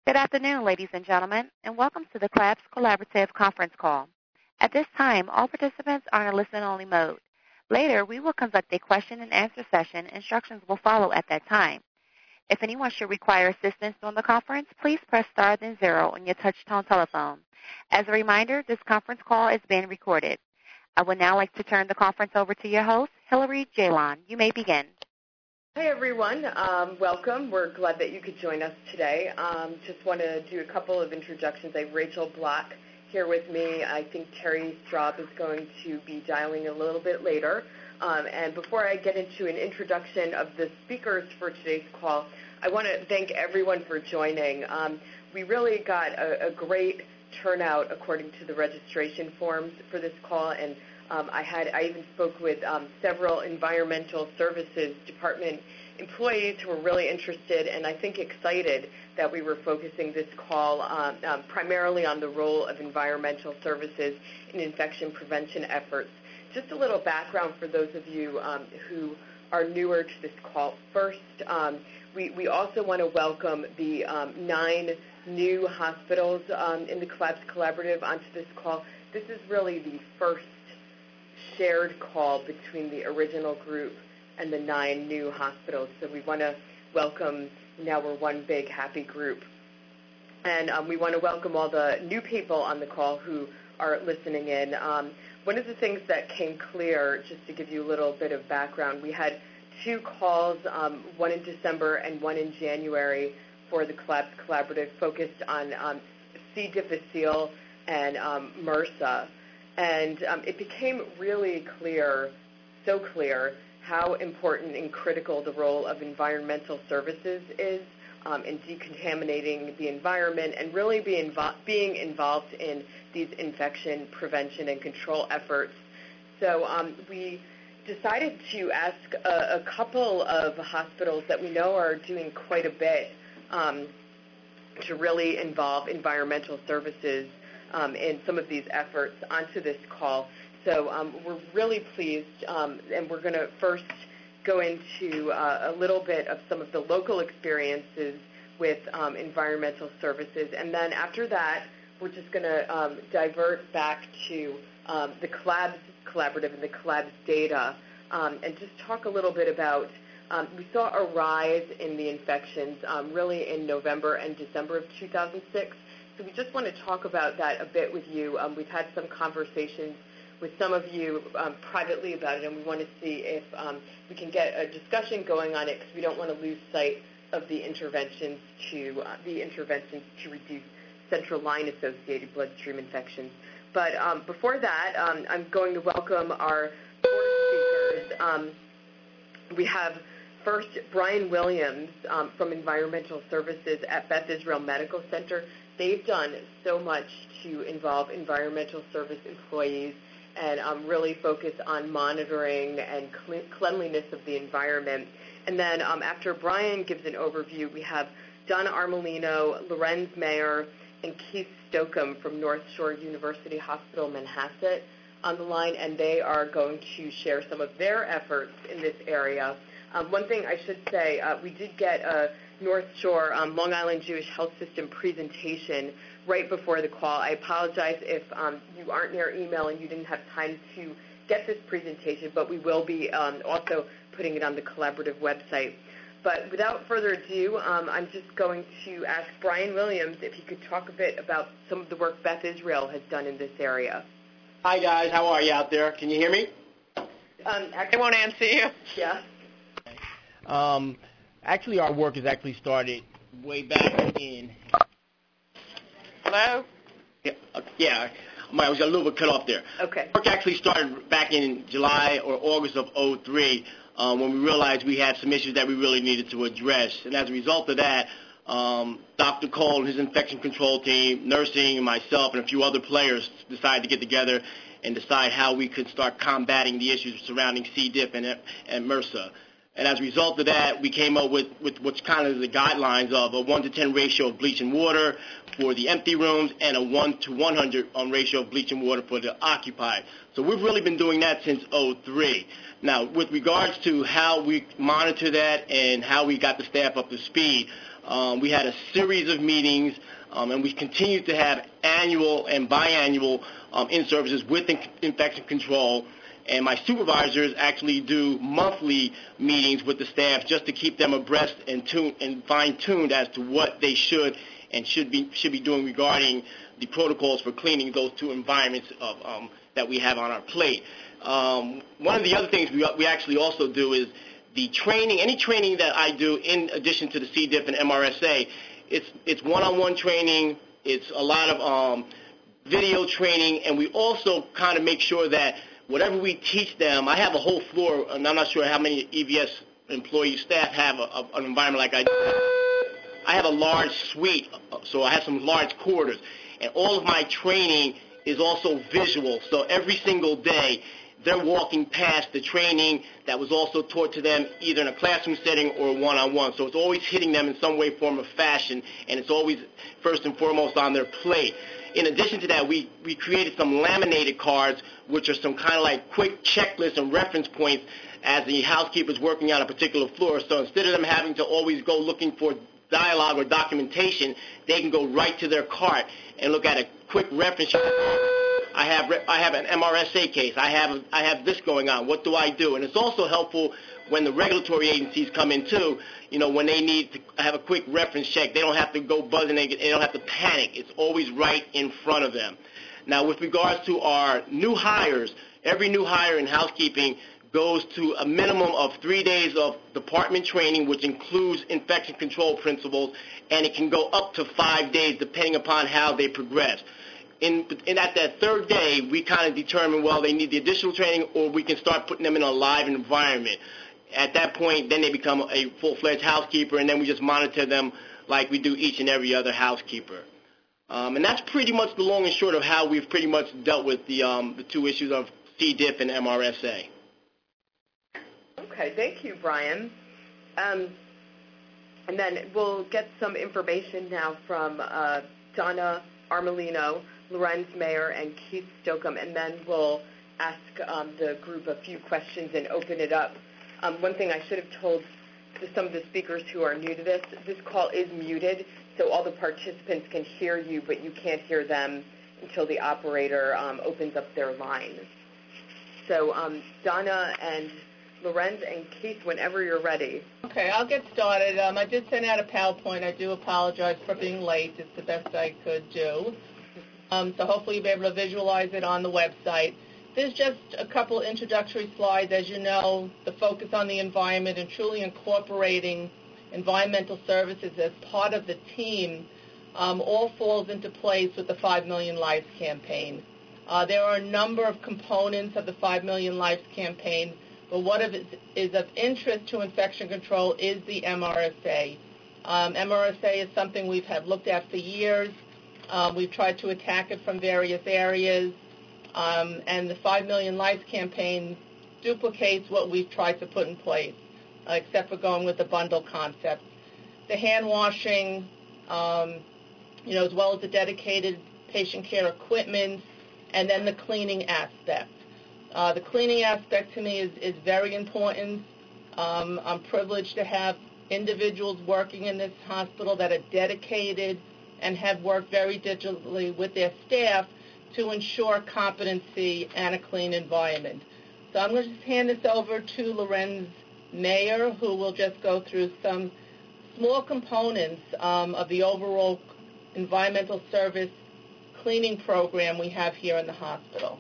Good afternoon, ladies and gentlemen, and welcome to the CLABS Collaborative Conference Call. At this time, all participants are in a listen-only mode. Later, we will conduct a question-and-answer session. Instructions will follow at that time. If anyone should require assistance during the conference, please press star then zero on your touch-tone telephone. As a reminder, this conference call is being recorded. I would now like to turn the conference over to your host, Hillary Jalon. You may begin. Hi, everyone. Welcome. We're glad that you could join us today. Just want to do a couple of introductions. I have Rachel Block here with me. I think Terry Straub is going to be dialing a little bit later. And before I get into an introduction of the speakers for today's call, I want to thank everyone for joining. We really got a great turnout according to the registration forms for this call, and I even spoke with several environmental services department employees who were really interested and I think excited that we were focusing this call primarily on the role of environmental services in infection prevention efforts. Just a little background for those of you who are newer to this call. First, we also want to welcome the 9 new hospitals in the CLABS Collaborative onto this call. This is really the first shared call between the original group and the 9 new hospitals. So we want to welcome, now we're one big happy group. And we want to welcome all the new people on the call who are listening in. One of the things that came clear, just to give you a little bit of background, we had 2 calls, one in December and one in January for the CLABS Collaborative focused on C. difficile and MRSA. And it became really clear, so clear, how important and critical the role of environmental services is in decontaminating the environment and really being involved in these infection prevention and control efforts. So we decided to ask a couple of hospitals that we know are doing quite a bit to really involve environmental services in some of these efforts onto this call. So we're really pleased, and we're going to first go into a little bit of some of the local experiences with environmental services. And then after that, we're just going to divert back to the CLABS Collaborative and the CLABS data and just talk a little bit about, we saw a rise in the infections really in November and December of 2006. So we just want to talk about that a bit with you. We've had some conversations with some of you privately about it, and we want to see if we can get a discussion going on it because we don't want to lose sight of the interventions to reduce central line-associated bloodstream infections. But before that, I'm going to welcome our 4 speakers. We have first Brian Williams from Environmental Services at Beth Israel Medical Center. They've done so much to involve environmental service employees and really focus on monitoring and cleanliness of the environment. And then after Brian gives an overview, we have Donna Armelino, Lorenz Mayer, and Keith Stokeham from North Shore University Hospital, Manhasset on the line, and they are going to share some of their efforts in this area. One thing I should say, we did get a North Shore Long Island Jewish Health System presentation right before the call. I apologize if you aren't near email and you didn't have time to get this presentation, but we will be also putting it on the collaborative website. But without further ado, I'm just going to ask Brian Williams if he could talk a bit about some of the work Beth Israel has done in this area. Hi, guys. How are you out there? Can you hear me? I won't answer you. Yeah. Actually, our work has actually started way back in... Hello? Yeah. I was a little bit cut off there. Okay. Work actually started back in July or August of 2003 when we realized we had some issues that we really needed to address. And as a result of that, Dr. Cole and his infection control team, nursing, and myself, and a few other players decided to get together and decide how we could start combating the issues surrounding C. diff and MRSA. And as a result of that, we came up with what's kind of the guidelines of a 1-to-10 ratio of bleach and water for the empty rooms and a 1-to-100 ratio of bleach and water for the occupied. So we've really been doing that since 2003. Now, with regards to how we monitor that and how we got the staff up to speed, We had a series of meetings, and we continued to have annual and biannual in-services with infection control. And my supervisors actually do monthly meetings with the staff just to keep them abreast and fine-tuned as to what they should be doing regarding the protocols for cleaning those two environments that we have on our plate. One of the other things we actually also do is the training. Any training that I do in addition to the C. diff and MRSA, it's one-on-one training. It's a lot of video training, and we also kind of make sure that whatever we teach them, I have a whole floor, and I'm not sure how many EVS employee staff have an environment like I do. I have a large suite, so I have some large quarters, and all of my training is also visual. So every single day, they're walking past the training that was also taught to them either in a classroom setting or one-on-one. So it's always hitting them in some way, form, or fashion, and it's always first and foremost on their plate. In addition to that, we created some laminated cards, which are some kind of like quick checklists and reference points as the housekeeper's working on a particular floor. So instead of them having to always go looking for dialogue or documentation, they can go right to their cart and look at a quick reference. I have an MRSA case. I have this going on. What do I do? And it's also helpful when the regulatory agencies come in too. You know, when they need to have a quick reference check, they don't have to go buzzing. They don't have to panic. It's always right in front of them. Now, with regards to our new hires, every new hire in housekeeping goes to a minimum of 3 days of department training, which includes infection control principles, and it can go up to 5 days depending upon how they progress. And at that third day, we kind of determine, well, they need the additional training, or we can start putting them in a live environment. At that point, then they become a full-fledged housekeeper, and then we just monitor them like we do each and every other housekeeper. And that's pretty much the long and short of how we've pretty much dealt with the two issues of C. diff and MRSA. Okay, thank you, Brian. And then we'll get some information now from Donna Armelino, Lorenz Mayer, and Keith Stokeham, and then we'll ask the group a few questions and open it up. One thing I should have told to some of the speakers who are new to this call is muted, so all the participants can hear you, but you can't hear them until the operator opens up their line. So Donna and Lorenz and Keith, whenever you're ready. Okay, I'll get started. I did send out a PowerPoint. I do apologize for being late. It's the best I could do. So hopefully you'll be able to visualize it on the website. There's just a couple introductory slides. As you know, the focus on the environment and truly incorporating environmental services as part of the team all falls into place with the 5 Million Lives campaign. There are a number of components of the 5 Million Lives campaign, but what is of interest to infection control is the MRSA. MRSA is something we've looked at for years. We've tried to attack it from various areas, and the 5 Million Lives campaign duplicates what we've tried to put in place, except for going with the bundle concept. The hand washing, as well as the dedicated patient care equipment, and then the cleaning aspect. The cleaning aspect to me is very important. I'm privileged to have individuals working in this hospital that are dedicated and have worked very diligently with their staff to ensure competency and a clean environment. So I'm going to just hand this over to Lorenz Mayer, who will just go through some small components of the overall environmental service cleaning program we have here in the hospital.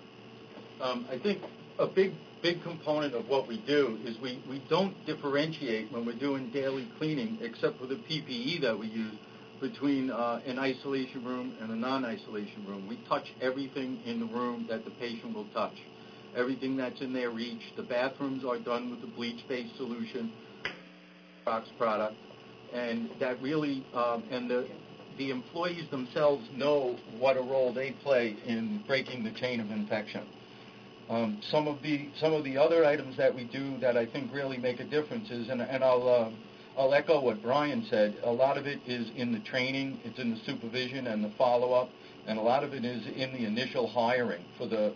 I think a big component of what we do is we don't differentiate when we're doing daily cleaning, except for the PPE that we use, between an isolation room and a non-isolation room. We touch everything in the room that the patient will touch, everything that's in their reach. The bathrooms are done with the bleach-based solution, Fox product, and that really, and the employees themselves know what a role they play in breaking the chain of infection. Some of the other items that we do that I think really make a difference is, and I'll echo what Brian said, a lot of it is in the training, it's in the supervision and the follow-up, and a lot of it is in the initial hiring. For the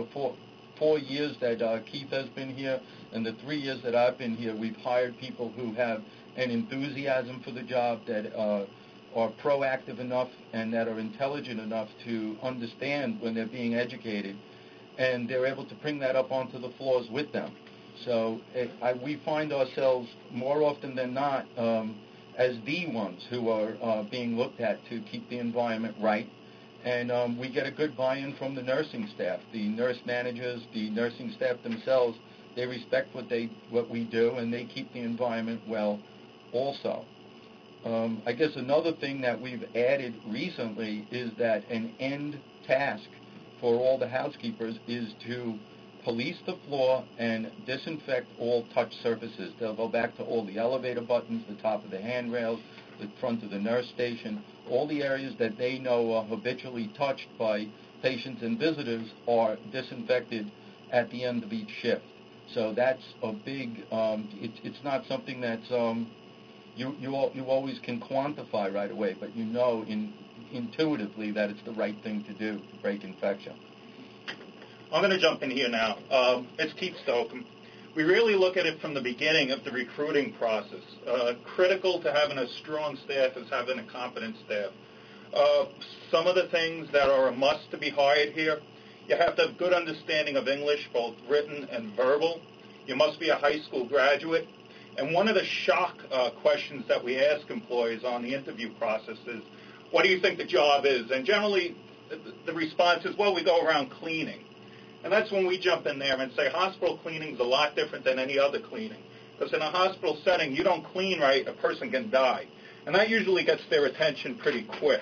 4 years that Keith has been here and the 3 years that I've been here, we've hired people who have and enthusiasm for the job, that are proactive enough and that are intelligent enough to understand when they're being educated, and they're able to bring that up onto the floors with them. So we find ourselves more often than not as the ones who are being looked at to keep the environment right. And we get a good buy-in from the nursing staff. The nurse managers, the nursing staff themselves, they respect what we do, and they keep the environment well also. I guess another thing that we've added recently is that an end task for all the housekeepers is to police the floor and disinfect all touch surfaces. They'll go back to all the elevator buttons, the top of the handrails, the front of the nurse station. All the areas that they know are habitually touched by patients and visitors are disinfected at the end of each shift. So that's a big, it's not something that's, you always can quantify right away, but you know intuitively that it's the right thing to do to break infection. I'm going to jump in here now. It's Keith Stokeham. We really look at it from the beginning of the recruiting process. Critical to having a strong staff is having a competent staff. Some of the things that are a must to be hired here, you have to have good understanding of English, both written and verbal. You must be a high school graduate. And one of the shock questions that we ask employees on the interview process is, what do you think the job is? And generally, the response is, well, we go around cleaning. And that's when we jump in there and say hospital cleaning is a lot different than any other cleaning. Because in a hospital setting, you don't clean right, a person can die. And that usually gets their attention pretty quick.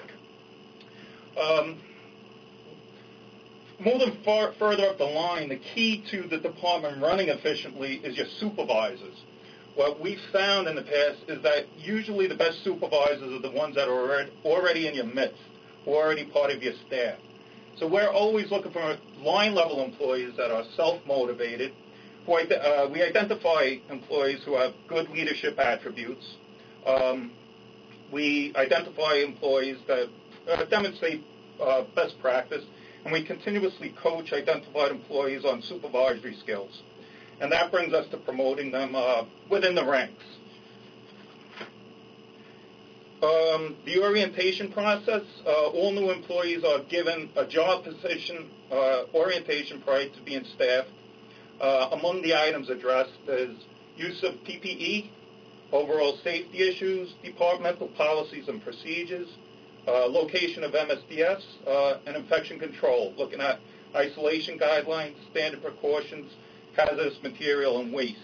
Moving further up the line, the key to the department running efficiently is your supervisors. What we've found in the past is that usually the best supervisors are the ones that are already in your midst, who are already part of your staff. So we're always looking for line-level employees that are self-motivated. We identify employees who have good leadership attributes. We identify employees that demonstrate best practice, and we continuously coach identified employees on supervisory skills. And that brings us to promoting them within the ranks. The orientation process, all new employees are given a job position orientation prior to being staffed. Among the items addressed is use of PPE, overall safety issues, departmental policies and procedures, location of MSDS, and infection control, looking at isolation guidelines, standard precautions, hazardous material, and waste.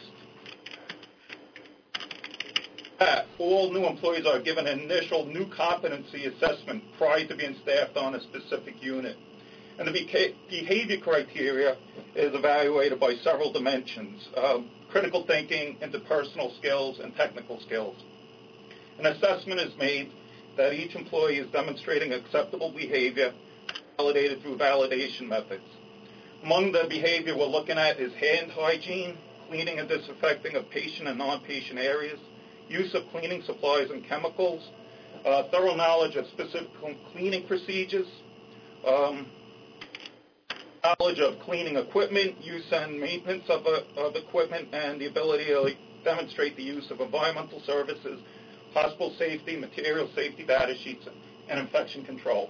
All new employees are given an initial new competency assessment prior to being staffed on a specific unit. And the behavior criteria is evaluated by several dimensions, critical thinking, interpersonal skills, and technical skills. An assessment is made that each employee is demonstrating acceptable behavior validated through validation methods. Among the behavior we're looking at is hand hygiene, cleaning and disinfecting of patient and non-patient areas, use of cleaning supplies and chemicals, thorough knowledge of specific cleaning procedures, knowledge of cleaning equipment, use and maintenance of equipment, and the ability to demonstrate the use of environmental services, hospital safety, material safety data sheets, and infection control.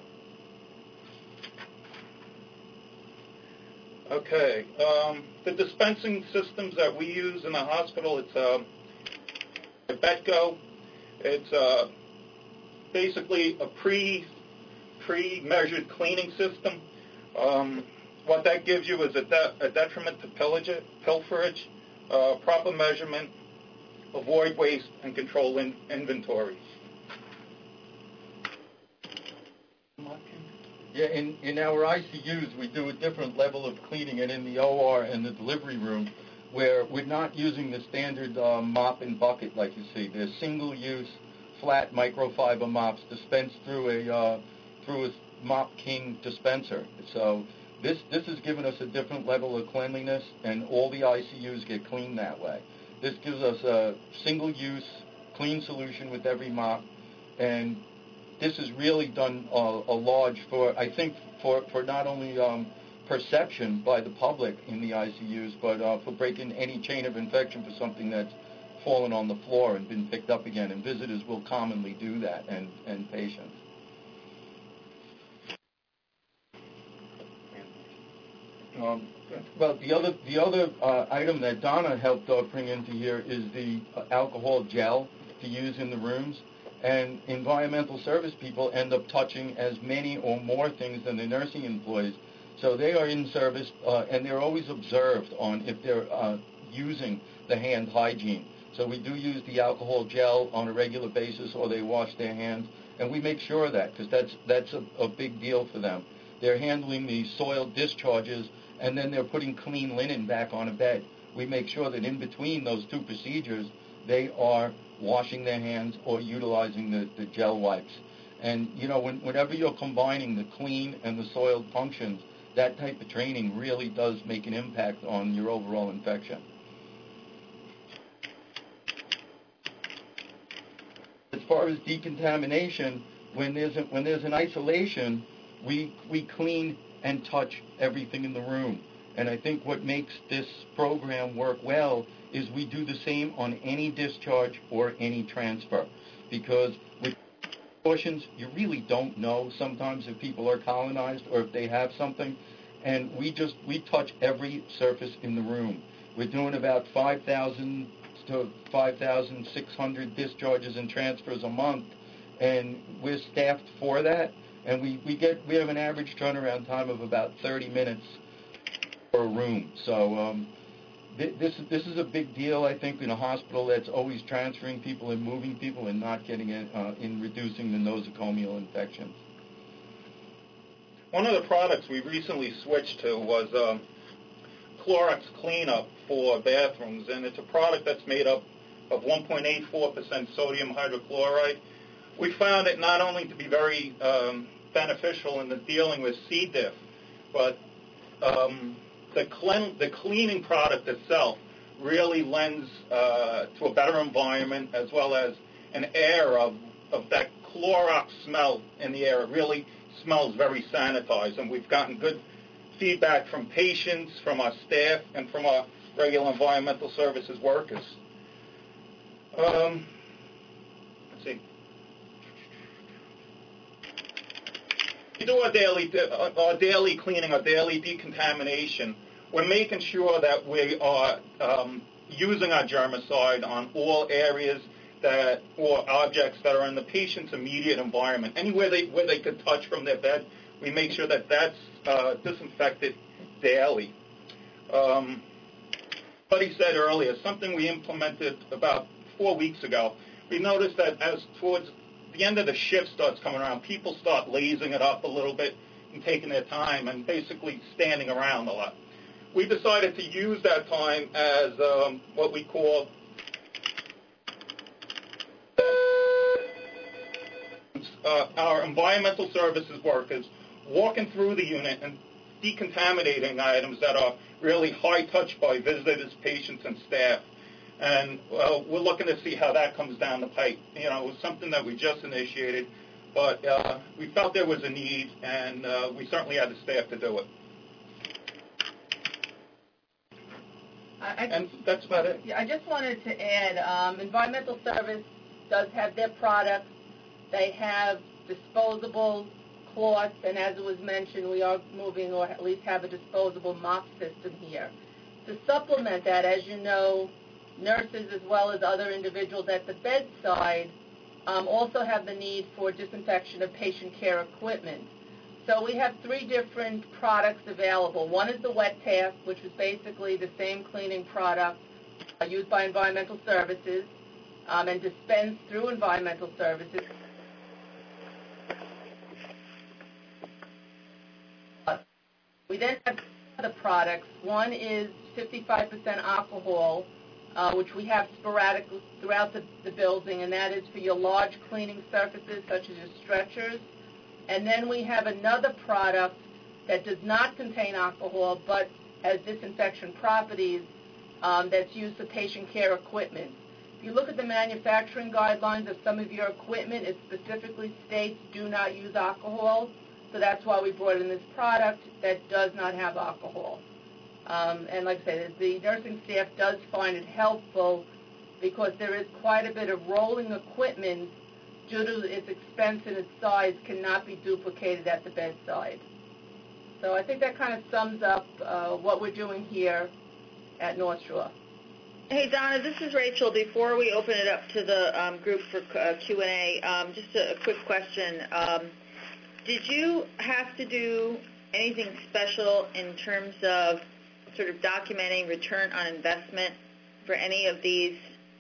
Okay, the dispensing systems that we use in the hospital, it's Betco. It's basically a pre-measured cleaning system. What that gives you is a detriment to pilferage, proper measurement, avoid waste, and control inventory. Yeah, in our ICUs, we do a different level of cleaning, and in the OR and the delivery room, where we're not using the standard mop and bucket like you see. They're single-use, flat microfiber mops dispensed through a Mop King dispenser. So this has given us a different level of cleanliness, and all the ICUs get cleaned that way. This gives us a single-use, clean solution with every mop, and this has really done a large for not only perception by the public in the ICUs, but for breaking any chain of infection for something that's fallen on the floor and been picked up again, and visitors will commonly do that, and patients. Well, the other item that Donna helped bring into here is the alcohol gel to use in the rooms. And environmental service people end up touching as many or more things than the nursing employees. So they are in service, and they're always observed on if they're using the hand hygiene. So we do use the alcohol gel on a regular basis, or they wash their hands, and we make sure of that because that's a big deal for them. They're handling the soiled discharges, and then they're putting clean linen back on a bed. We make sure that in between those two procedures, they are washing their hands or utilizing the gel wipes. And, whenever you're combining the clean and the soiled functions, that type of training really does make an impact on your overall infection. As far as decontamination, when there's an isolation, we clean and touch everything in the room. And I think what makes this program work well is we do the same on any discharge or any transfer. Because with precautions, you really don't know sometimes if people are colonized or if they have something. And we touch every surface in the room. We're doing about 5,000 to 5,600 discharges and transfers a month, and we're staffed for that. And we have an average turnaround time of about 30 minutes per room. So this is a big deal, I think, in a hospital that's always transferring people and moving people and not getting in reducing the nosocomial infections. One of the products we recently switched to was Clorox Cleanup for bathrooms, and it's a product that's made up of 1.84% sodium hydrochloride. We found it not only to be very beneficial in the dealing with C. diff, but the cleaning product itself really lends to a better environment, as well as an air of that Clorox smell in the air. It really smells very sanitized, and we've gotten good feedback from patients, from our staff, and from our regular environmental services workers. Let's see. We do our daily cleaning, our daily decontamination. We're making sure that we are using our germicide on all areas or objects that are in the patient's immediate environment. Anywhere where they could touch from their bed, we make sure that that's disinfected daily. Buddy said earlier, something we implemented about 4 weeks ago, we noticed that as towards the end of the shift starts coming around, people start lazing it up a little bit and taking their time and basically standing around a lot. We decided to use that time as what we call our environmental services workers walking through the unit and decontaminating items that are really high touch by visitors, patients, and staff. And we're looking to see how that comes down the pipe. It was something that we just initiated, but we felt there was a need, and we certainly had the staff to do it. And that's about it. I just wanted to add, environmental service does have their products. They have disposable cloths, and as it was mentioned, we are moving, or at least have a disposable mop system here. To supplement that, as you know, nurses as well as other individuals at the bedside also have the need for disinfection of patient care equipment. So we have 3 different products available. One is the Wet Task, which is basically the same cleaning product used by environmental services and dispensed through environmental services. We then have other products. One is 55% alcohol, which we have sporadically throughout the building, and that is for your large cleaning surfaces such as your stretchers. And then we have another product that does not contain alcohol but has disinfection properties that's used for patient care equipment. If you look at the manufacturing guidelines of some of your equipment, it specifically states do not use alcohol. So that's why we brought in this product that does not have alcohol. And like I said, the nursing staff does find it helpful because there is quite a bit of rolling equipment due to its expense and its size cannot be duplicated at the bedside. So I think that kind of sums up what we're doing here at North Shore. Hey, Donna, this is Rachel. Before we open it up to the group for Q&A, just a quick question. Did you have to do anything special in terms of sort of documenting return on investment for any of these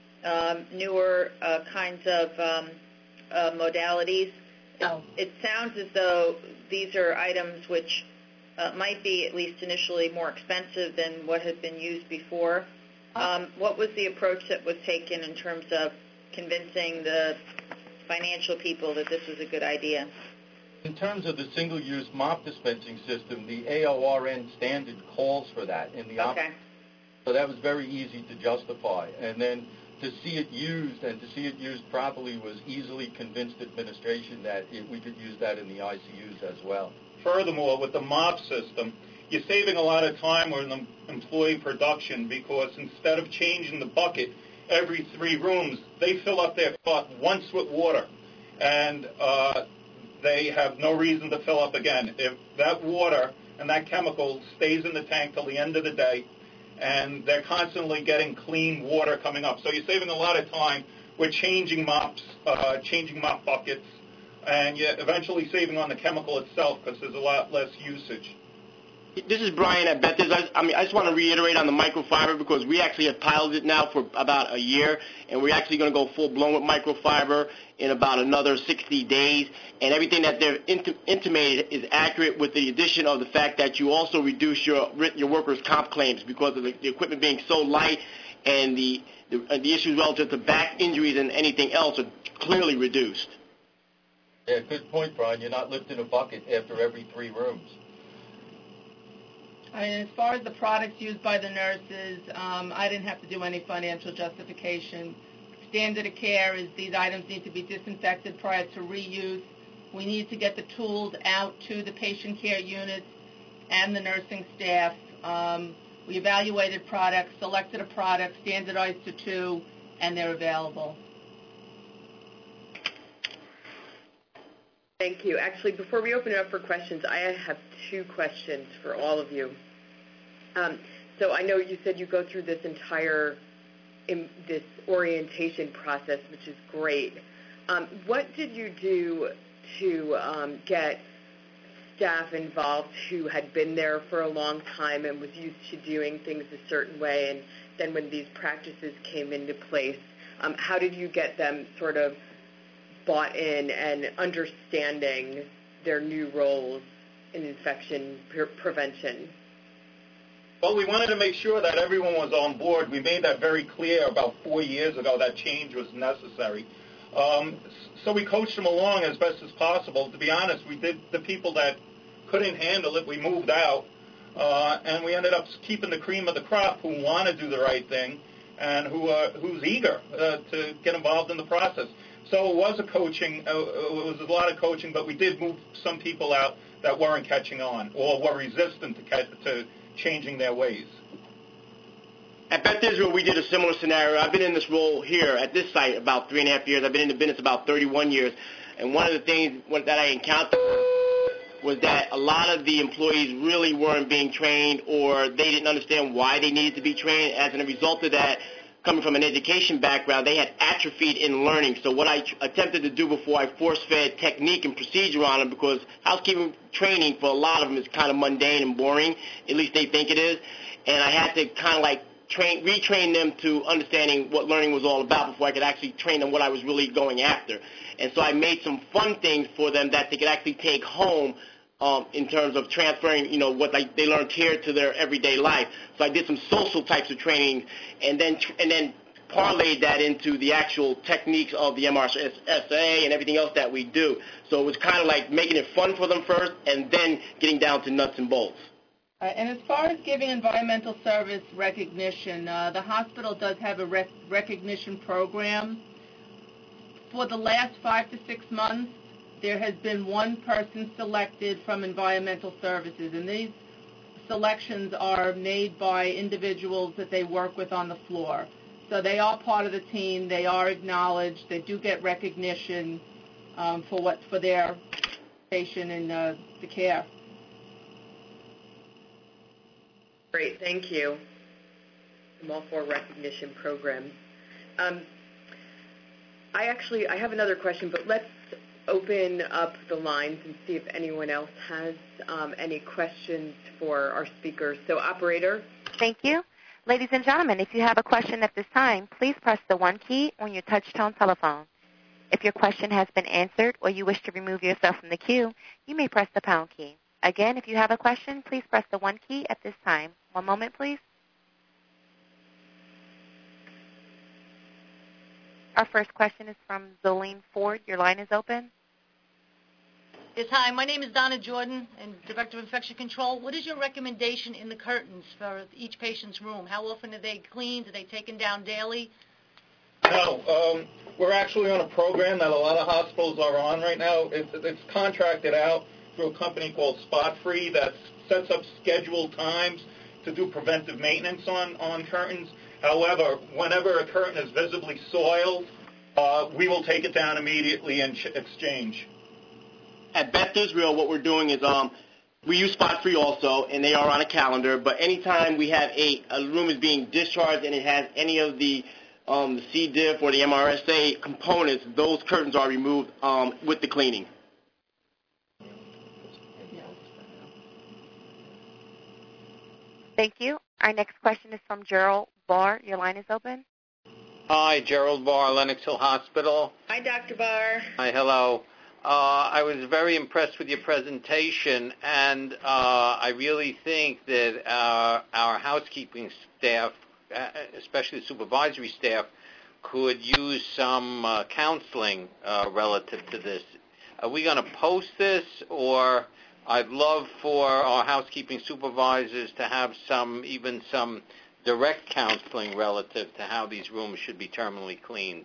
newer kinds of modalities? No. It sounds as though these are items which might be, at least initially, more expensive than what had been used before. What was the approach that was taken in terms of convincing the financial people that this was a good idea? In terms of the single-use mop dispensing system, the AORN standard calls for that in the Okay. So that was very easy to justify. And then to see it used and to see it used properly was easily convinced administration that we could use that in the ICUs as well. Furthermore, with the MOP system, you're saving a lot of time with the employee production because instead of changing the bucket every 3 rooms, they fill up their pot once with water, and they have no reason to fill up again. If that water and that chemical stays in the tank till the end of the day, and they're constantly getting clean water coming up. So you're saving a lot of time with changing mops, changing mop buckets, and you're eventually saving on the chemical itself because there's a lot less usage. This is Brian at Bethesda. I just want to reiterate on the microfiber because we actually have piloted it now for about a year, and we're actually going to go full-blown with microfiber in about another 60 days. And everything that they've intimated is accurate with the addition of the fact that you also reduce your workers' comp claims because of the equipment being so light, and the issues relative to back injuries and anything else are clearly reduced. Yeah, good point, Brian. You're not lifting a bucket after every 3 rooms. I mean, as far as the products used by the nurses, I didn't have to do any financial justification. Standard of care is these items need to be disinfected prior to reuse. We need to get the tools out to the patient care units and the nursing staff. We evaluated products, selected a product, standardized to 2, and they're available. Thank you. Actually, before we open it up for questions, I have 2 questions for all of you. So I know you said you go through this entire this orientation process, which is great. What did you do to get staff involved who had been there for a long time and was used to doing things a certain way, and then when these practices came into place, how did you get them sort of bought in and understanding their new roles in infection prevention? Well, we wanted to make sure that everyone was on board. We made that very clear about 4 years ago that change was necessary. So we coached them along as best as possible. To be honest, we did the people that couldn't handle it, we moved out, and we ended up keeping the cream of the crop who want to do the right thing and who's eager to get involved in the process. So it was a lot of coaching, but we did move some people out that weren't catching on or were resistant to changing their ways. At Beth Israel, we did a similar scenario. I've been in this role here at this site about 3.5 years. I've been in the business about 31 years. And one of the things that I encountered was that a lot of the employees really weren't being trained, or they didn't understand why they needed to be trained. As a result of that, coming from an education background, they had atrophied in learning. So what I attempted to do before, I force-fed technique and procedure on them, because housekeeping training for a lot of them is kind of mundane and boring, at least they think it is. And I had to kind of like retrain them to understanding what learning was all about before I could actually train them what I was really going after. And so I made some fun things for them that they could actually take home in terms of transferring, what they learned here to their everyday life. So I did some social types of training, and then parlayed that into the actual techniques of the MRSA and everything else that we do. So it was kind of like making it fun for them first, and then getting down to nuts and bolts. And as far as giving environmental service recognition, the hospital does have a recognition program. For the last 5 to 6 months, there has been one person selected from environmental services, and these selections are made by individuals that they work with on the floor. So they are part of the team. They are acknowledged. They do get recognition for their patient and the care. Great, thank you. I'm all for recognition programs. I have another question, but let's open up the lines and see if anyone else has any questions for our speakers. So, operator. Thank you. Ladies and gentlemen, if you have a question at this time, please press the 1 key on your touch-tone telephone. If your question has been answered or you wish to remove yourself from the queue, you may press the pound key. Again, if you have a question, please press the 1 key at this time. One moment, please. Our first question is from Zolene Ford. Your line is open. Yes, hi. My name is Donna Jordan, and Director of Infection Control. What is your recommendation in the curtains for each patient's room? How often are they cleaned? Are they taken down daily? No, we're actually on a program that a lot of hospitals are on right now. It's contracted out through a company called Spot Free that sets up scheduled times to do preventive maintenance on curtains. However, whenever a curtain is visibly soiled, we will take it down immediately and exchange. At Beth Israel, what we're doing is we use Spot Free also, and they are on a calendar. But anytime we have a room is being discharged and it has any of the C. diff or the MRSA components, those curtains are removed with the cleaning. Thank you. Our next question is from Gerald Barr. Your line is open. Hi, Gerald Barr, Lenox Hill Hospital. Hi, Dr. Barr. Hi, hello. I was very impressed with your presentation, and I really think that our housekeeping staff, especially the supervisory staff, could use some counseling relative to this. Are we going to post this, or I'd love for our housekeeping supervisors to have some direct counseling relative to how these rooms should be terminally cleaned?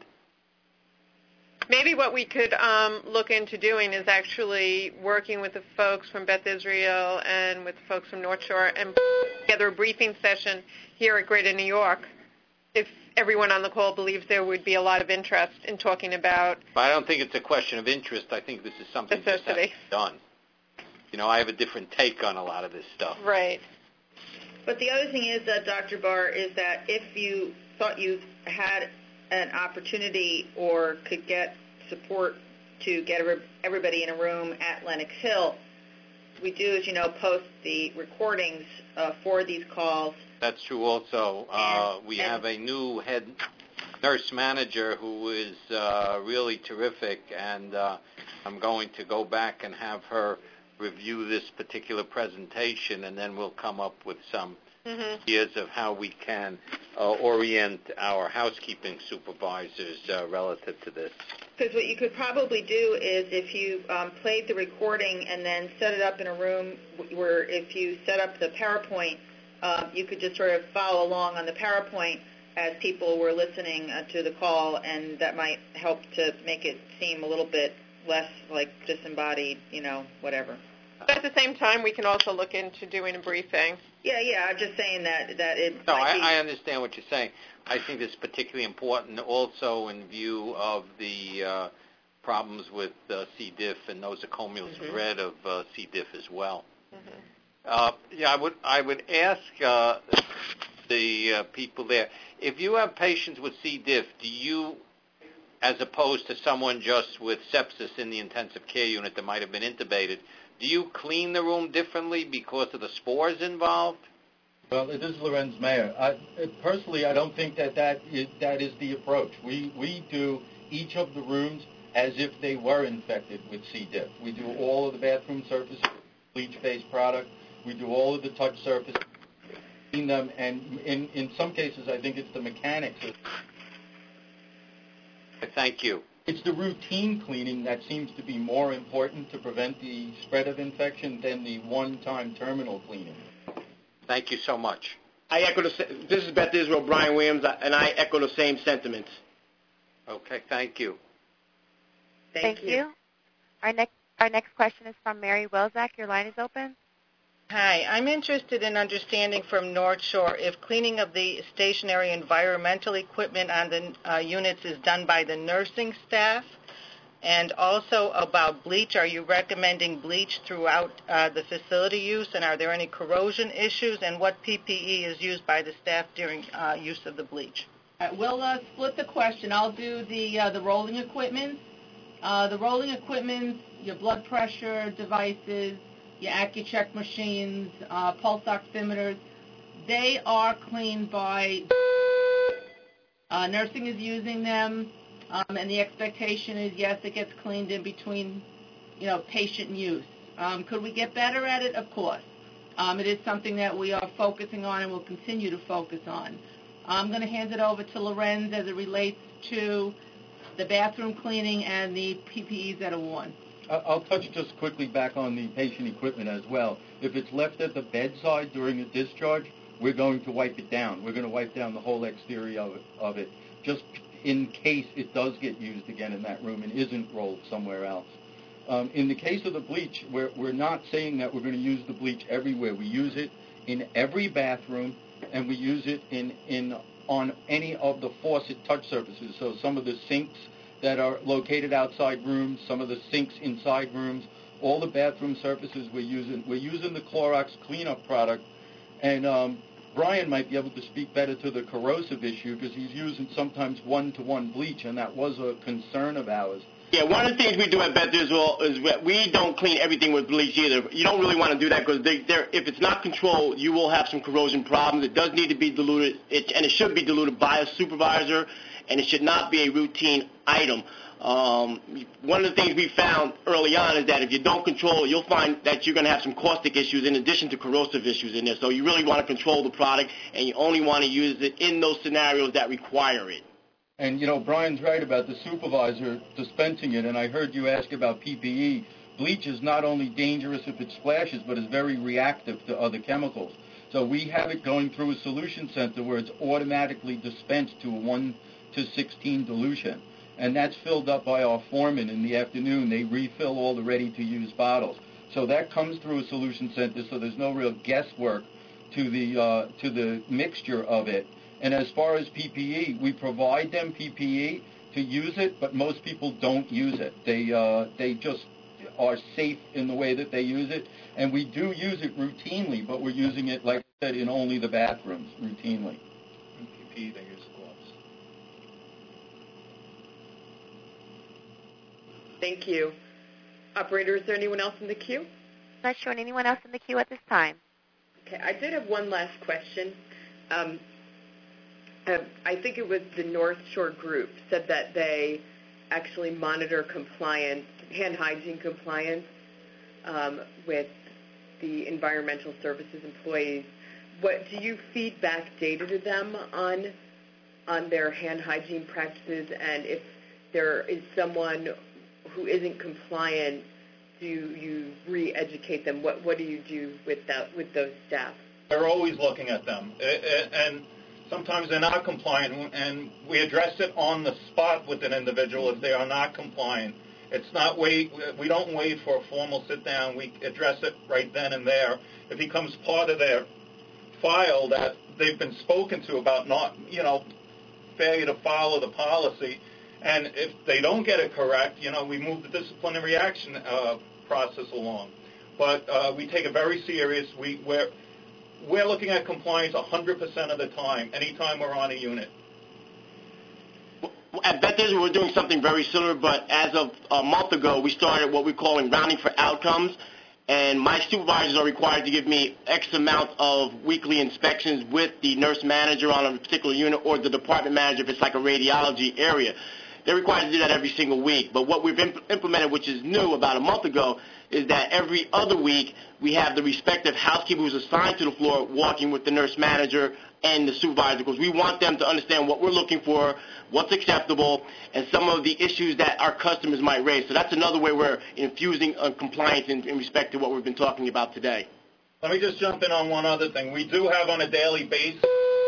Maybe what we could look into doing is actually working with the folks from Beth Israel and with the folks from North Shore and put together a briefing session here at Greater New York. If everyone on the call believes there would be a lot of interest in talking about... But I don't think it's a question of interest. I think this is something that has to be done. You know, I have a different take on a lot of this stuff. Right. But the other thing is that, Dr. Barr, is that if you thought you had an opportunity or could get support to get everybody in a room at Lenox Hill, we do, as you know, post the recordings for these calls. That's true also. We have a new head nurse manager who is really terrific, and I'm going to go back and have her review this particular presentation, and then we'll come up with some ideas of how we can orient our housekeeping supervisors relative to this. Because what you could probably do is if you played the recording and then set it up in a room where if you set up the PowerPoint, you could just sort of follow along on the PowerPoint as people were listening to the call, and that might help to make it seem a little bit less like disembodied, whatever. But at the same time, we can also look into doing a briefing. Yeah, I'm just saying that it... No, I understand what you're saying. I think it's particularly important also in view of the problems with C. diff and nosocomial spread of C. diff as well. I would ask the people there, if you have patients with C. diff, do you, as opposed to someone just with sepsis in the intensive care unit that might have been intubated, do you clean the room differently because of the spores involved? Well, this is Lorenz Mayer. Personally, I don't think that is the approach. We do each of the rooms as if they were infected with C. diff. We do all of the bathroom surfaces, bleach-based product. We do all of the touch surfaces, clean them, and in some cases, I think it's the mechanics. Thank you. It's the routine cleaning that seems to be more important to prevent the spread of infection than the one-time terminal cleaning. Thank you so much. This is Beth Israel, Brian Williams, and I echo the same sentiments. Okay, thank you. Thank you. Our next question is from Mary Welzak. Your line is open. Hi, I'm interested in understanding from North Shore if cleaning of the stationary environmental equipment on the units is done by the nursing staff, and also about bleach. Are you recommending bleach throughout the facility use, and are there any corrosion issues, and what PPE is used by the staff during use of the bleach? We'll split the question. I'll do the rolling equipment. The rolling equipment, your blood pressure devices, your AccuCheck machines, pulse oximeters, they are cleaned by nursing is using them, and the expectation is, yes, it gets cleaned in between, patient use. Could we get better at it? Of course. It is something that we are focusing on and will continue to focus on. I'm going to hand it over to Lorenz as it relates to the bathroom cleaning and the PPEs that are worn. I'll touch just quickly back on the patient equipment as well. If it's left at the bedside during a discharge, we're going to wipe it down. We're going to wipe down the whole exterior of it, just in case it does get used again in that room and isn't rolled somewhere else. In the case of the bleach, we're not saying that we're going to use the bleach everywhere. We use it in every bathroom, and we use it on any of the faucet touch surfaces. So some of the sinks that are located outside rooms, some of the sinks inside rooms, all the bathroom surfaces we're using the Clorox cleanup product. And Brian might be able to speak better to the corrosive issue because he's using sometimes one-to-one bleach, and that was a concern of ours. Yeah, one of the things we do at Beth Israel is that we don't clean everything with bleach either. You don't really want to do that because if it's not controlled, you will have some corrosion problems. It does need to be diluted, and it should be diluted by a supervisor, and it should not be a routine item. One of the things we found early on is that if you don't control it, you'll find that you're going to have some caustic issues in addition to corrosive issues in there. So you really want to control the product, and you only want to use it in those scenarios that require it. And, Brian's right about the supervisor dispensing it, and I heard you ask about PPE. Bleach is not only dangerous if it splashes, but is very reactive to other chemicals. So we have it going through a solution center where it's automatically dispensed to a 1:16 dilution. And that's filled up by our foreman in the afternoon. They refill all the ready-to-use bottles. So that comes through a solution center, so there's no real guesswork to the mixture of it. And as far as PPE, we provide them PPE to use it, but most people don't use it. They just are safe in the way that they use it. And we do use it routinely, but we're using it, like I said, in only the bathrooms routinely. In PPE, they use gloves. Thank you. Operator, is there anyone else in the queue? Not showing anyone else in the queue at this time. Okay, I did have one last question. I think it was the North Shore group said that they actually monitor compliance, hand hygiene compliance, with the environmental services employees. What do you feed back data to them on their hand hygiene practices? And if there is someone who isn't compliant, do you re-educate them? What do you do with those staff? They're always looking at them, and sometimes they're not compliant, and we address it on the spot with an individual if they are not compliant. It's not we don't wait for a formal sit-down. We address it right then and there. It becomes part of their file that they've been spoken to about not, failure to follow the policy. And if they don't get it correct, we move the disciplinary action process along. But we take it very serious. We're looking at compliance 100% of the time, anytime we're on a unit. At Beth Israel, we're doing something very similar, but as of a month ago, we started what we're calling rounding for outcomes, and my supervisors are required to give me X amount of weekly inspections with the nurse manager on a particular unit or the department manager if it's like a radiology area. They're required to do that every single week. But what we've implemented, which is new about a month ago, is that every other week we have the respective housekeeper who's assigned to the floor walking with the nurse manager and the supervisor, because we want them to understand what we're looking for, what's acceptable, and some of the issues that our customers might raise. So that's another way we're infusing compliance in respect to what we've been talking about today. Let me just jump in on one other thing. We do have on a daily basis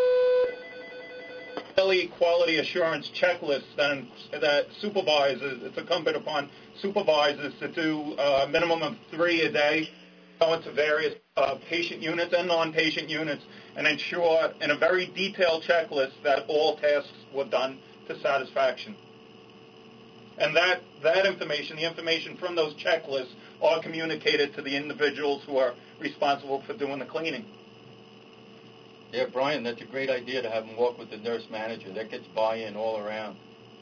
quality assurance checklists that supervisors, it's incumbent upon supervisors to do a minimum of 3 a day go into various patient units and non-patient units and ensure in a very detailed checklist that all tasks were done to satisfaction. And that information, the information from those checklists, are communicated to the individuals who are responsible for doing the cleaning. Yeah, Brian, that's a great idea to have them walk with the nurse manager. That gets buy-in all around.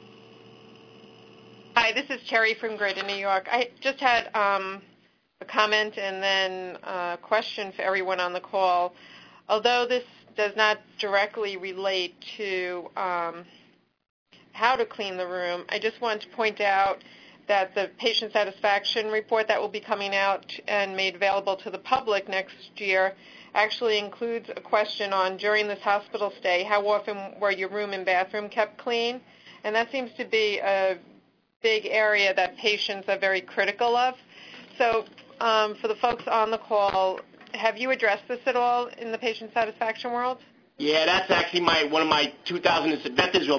Hi, this is Terry from Greater New York. I just had a comment and then a question for everyone on the call. Although this does not directly relate to how to clean the room, I just want to point out that the patient satisfaction report that will be coming out and made available to the public next year actually includes a question on, during this hospital stay, how often were your room and bathroom kept clean? And that seems to be a big area that patients are very critical of. So for the folks on the call, have you addressed this at all in the patient satisfaction world? Yeah, that's actually one of my 2007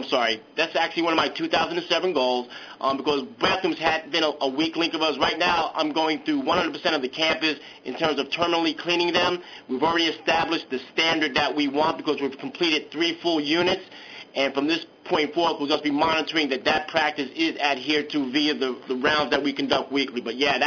goals, because bathrooms had been a weak link of us. Right now, I'm going through 100% of the campus in terms of terminally cleaning them. We've already established the standard that we want because we've completed 3 full units, and from this point forward, we'll just be monitoring that practice is adhered to via the rounds that we conduct weekly. But yeah,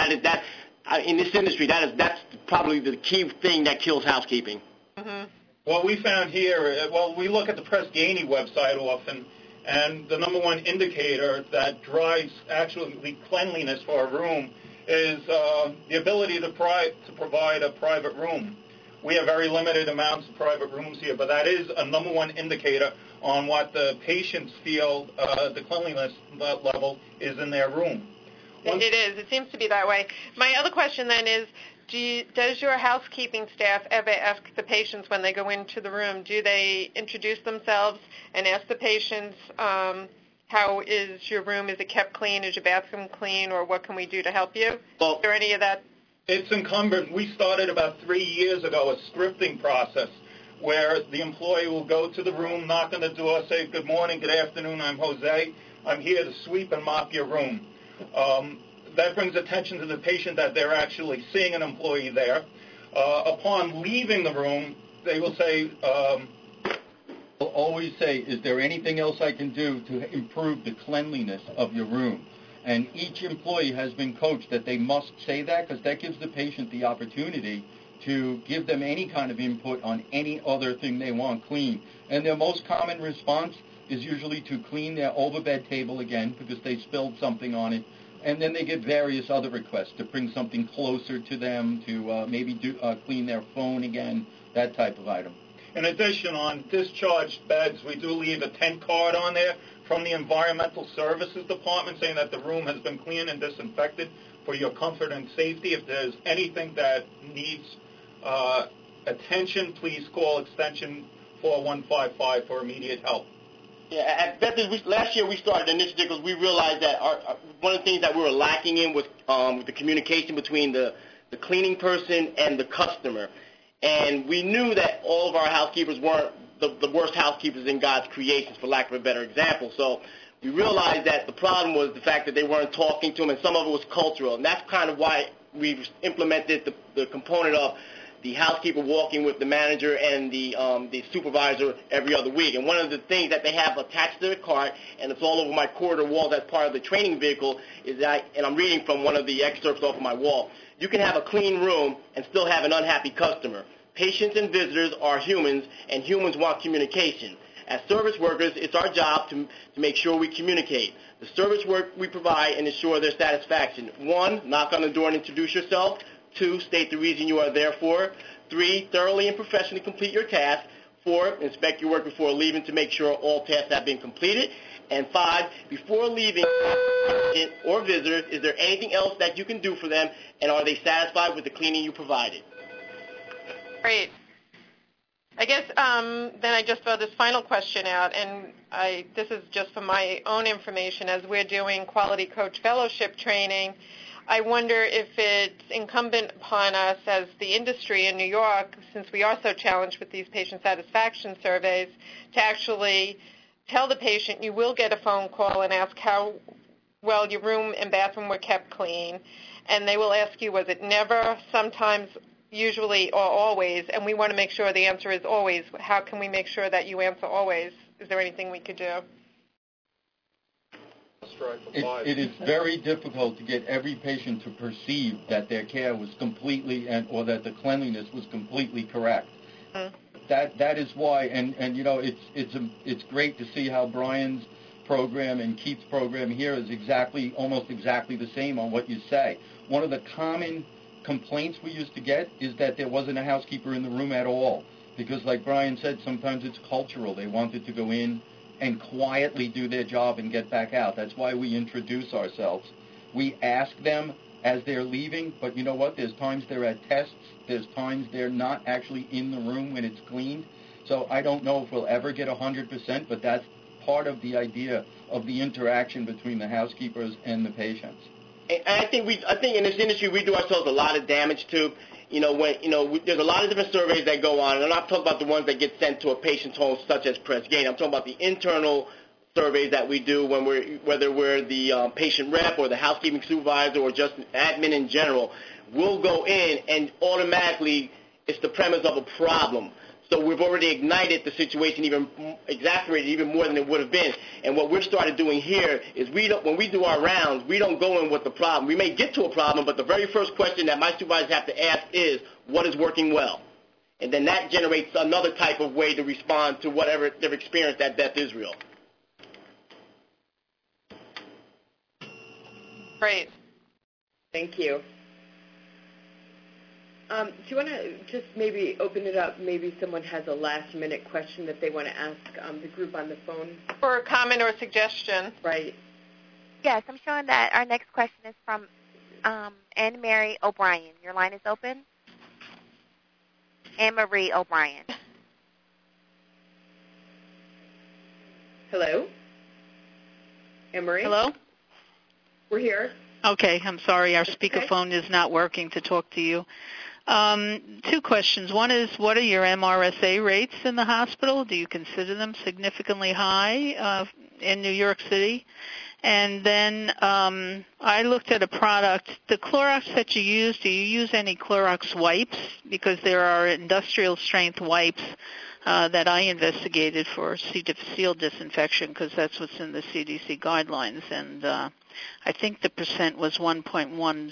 in this industry, that's probably the key thing that kills housekeeping. Mm-hmm. What we found here, we look at the Press Ganey website often, and the number one indicator that drives actually cleanliness for a room is the ability to provide a private room. We have very limited amounts of private rooms here, but that is a number one indicator on what the patients feel the cleanliness level is in their room. It is. It seems to be that way. My other question then is, does your housekeeping staff ever ask the patients when they go into the room, do they introduce themselves and ask the patients, how is your room, is it kept clean, is your bathroom clean, or what can we do to help you? Well, is there any of that? It's incumbent. We started about 3 years ago a scripting process where the employee will go to the room, knock on the door, say, good morning, good afternoon, I'm Jose. I'm here to sweep and mop your room. That brings attention to the patient that they're actually seeing an employee there. Upon leaving the room, they will say, They'll always say, is there anything else I can do to improve the cleanliness of your room? And each employee has been coached that they must say that because that gives the patient the opportunity to give them any kind of input on any other thing they want clean. And their most common response is usually to clean their overbed table again because they spilled something on it. And then they get various other requests to bring something closer to them, to maybe clean their phone again, that type of item. In addition, on discharged beds, we do leave a 10 card on there from the Environmental Services Department saying that the room has been cleaned and disinfected for your comfort and safety. If there's anything that needs attention, please call extension 4155 for immediate help. Yeah, at Bethesda, last year we started an initiative because we realized that one of the things that we were lacking in was the communication between the cleaning person and the customer. And we knew that all of our housekeepers weren't the worst housekeepers in God's creations, for lack of a better example. So we realized that the problem was the fact that they weren't talking to them, and some of it was cultural. And that's kind of why we've implemented the component of the housekeeper walking with the manager and the supervisor every other week. And one of the things that they have attached to their cart, and it's all over my corridor wall as part of the training vehicle, is that, and I'm reading from one of the excerpts off of my wall, you can have a clean room and still have an unhappy customer. Patients and visitors are humans, and humans want communication. As service workers, it's our job to make sure we communicate. The service work we provide and ensure their satisfaction. 1, knock on the door and introduce yourself. 2, state the reason you are there for. 3, thoroughly and professionally complete your task. 4, inspect your work before leaving to make sure all tasks have been completed. And 5, before leaving or visitor, is there anything else that you can do for them, and are they satisfied with the cleaning you provided? Great. I guess then I just throw this final question out, and this is just for my own information. As we're doing Quality Coach Fellowship training, I wonder if it's incumbent upon us as the industry in New York, since we are so challenged with these patient satisfaction surveys, to actually tell the patient you will get a phone call and ask how well your room and bathroom were kept clean. and they will ask you, was it never, sometimes, usually, or always? And we want to make sure the answer is always. How can we make sure that you answer always? Is there anything we could do? It is very difficult to get every patient to perceive that their care was completely or that the cleanliness was completely correct. That is why, and it's great to see how Brian's program and Keith's program here is almost exactly the same on what you say. One of the common complaints we used to get is that there wasn't a housekeeper in the room at all, because like Brian said, sometimes it's cultural. They wanted to go in and quietly do their job and get back out. That's why we introduce ourselves. We ask them as they're leaving, but you know what? There's times they're at tests. There's times they're not actually in the room when it's cleaned. So I don't know if we'll ever get 100%, but that's part of the idea of the interaction between the housekeepers and the patients. And I think in this industry we do ourselves a lot of damage too. There's a lot of different surveys that go on, and I'm not talking about the ones that get sent to a patient's home, such as Press Gain. I'm talking about the internal surveys that we do whether we're the patient rep or the housekeeping supervisor or just admin in general. We'll go in and automatically it's the premise of a problem. So we've already ignited the situation, exacerbated even more than it would have been. And what we've started doing here is when we do our rounds, we don't go in with the problem. We may get to a problem, but the very first question that my supervisors have to ask is, what is working well? And then that generates another type of way to respond to whatever they've experienced at Beth Israel. Great. Thank you. Do you want to just maybe open it up? Maybe someone has a last-minute question that they want to ask the group on the phone? Or a comment or a suggestion. Right. Yes, I'm showing that our next question is from Anne-Marie O'Brien. Your line is open. Anne-Marie O'Brien. Hello? Anne-Marie? Hello? We're here. Okay, I'm sorry. Our speakerphone is not working to talk to you. Two questions. One is, what are your MRSA rates in the hospital? Do you consider them significantly high in New York City? And then I looked at a product. The Clorox that you use, do you use any Clorox wipes? Because there are industrial-strength wipes that I investigated for C. difficile disinfection, because that's what's in the CDC guidelines, and I think the percent was 1.10.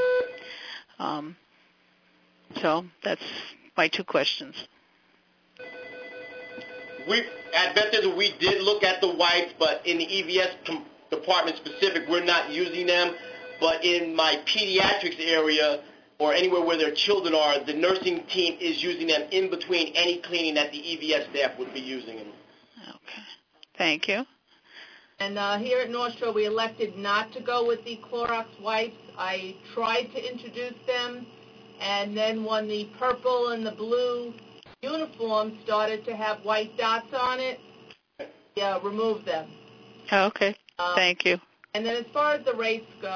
So that's my two questions. At Beth Israel, we did look at the wipes, but in the EVS department specific, we're not using them. But in my pediatrics area, or anywhere where their children are, the nursing team is using them in between any cleaning that the EVS staff would be using them. Okay. Thank you. And here at North Shore, we elected not to go with the Clorox wipes. I tried to introduce them, and then when the purple and the blue uniform started to have white dots on it, removed them. Okay. Thank you. And then as far as the rates go,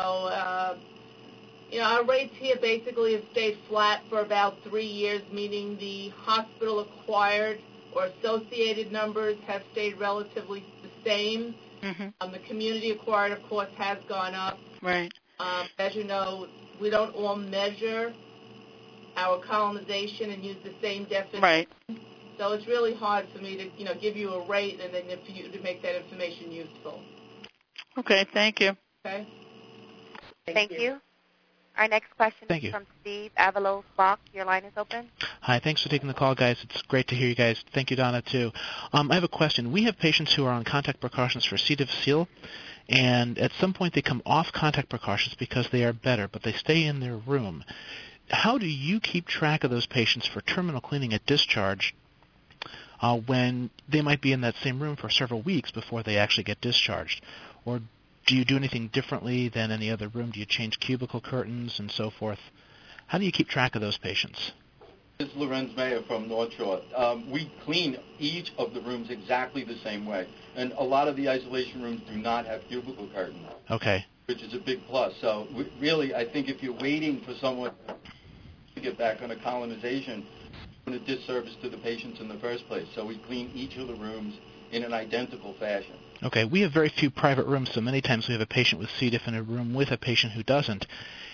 our rates here basically have stayed flat for about 3 years, meaning the hospital-acquired or associated numbers have stayed relatively the same. Mm-hmm. The community-acquired, of course, has gone up. Right. As you know, we don't all measure our colonization and use the same definition. Right. So it's really hard for me to give you a rate and then for you to make that information useful. Okay, thank you. Okay. Thank you. Our next question is from Steve Avalos-Bach. Your line is open. Hi, thanks for taking the call, guys. It's great to hear you guys. Thank you, Donna, too. I have a question. We have patients who are on contact precautions for C. difficile, and at some point they come off contact precautions because they are better, but they stay in their room. How do you keep track of those patients for terminal cleaning at discharge when they might be in that same room for several weeks before they actually get discharged? Or do you do anything differently than any other room? Do you change cubicle curtains and so forth? How do you keep track of those patients? This is Lorenz Mayer from North Shore. We clean each of the rooms exactly the same way. And a lot of the isolation rooms do not have cubicle curtains. Okay. Which is a big plus. So really, I think if you're waiting for someone to get back on a colonization, you're doing a disservice to the patients in the first place. So we clean each of the rooms in an identical fashion. Okay, we have very few private rooms, so many times we have a patient with C. diff in a room with a patient who doesn't.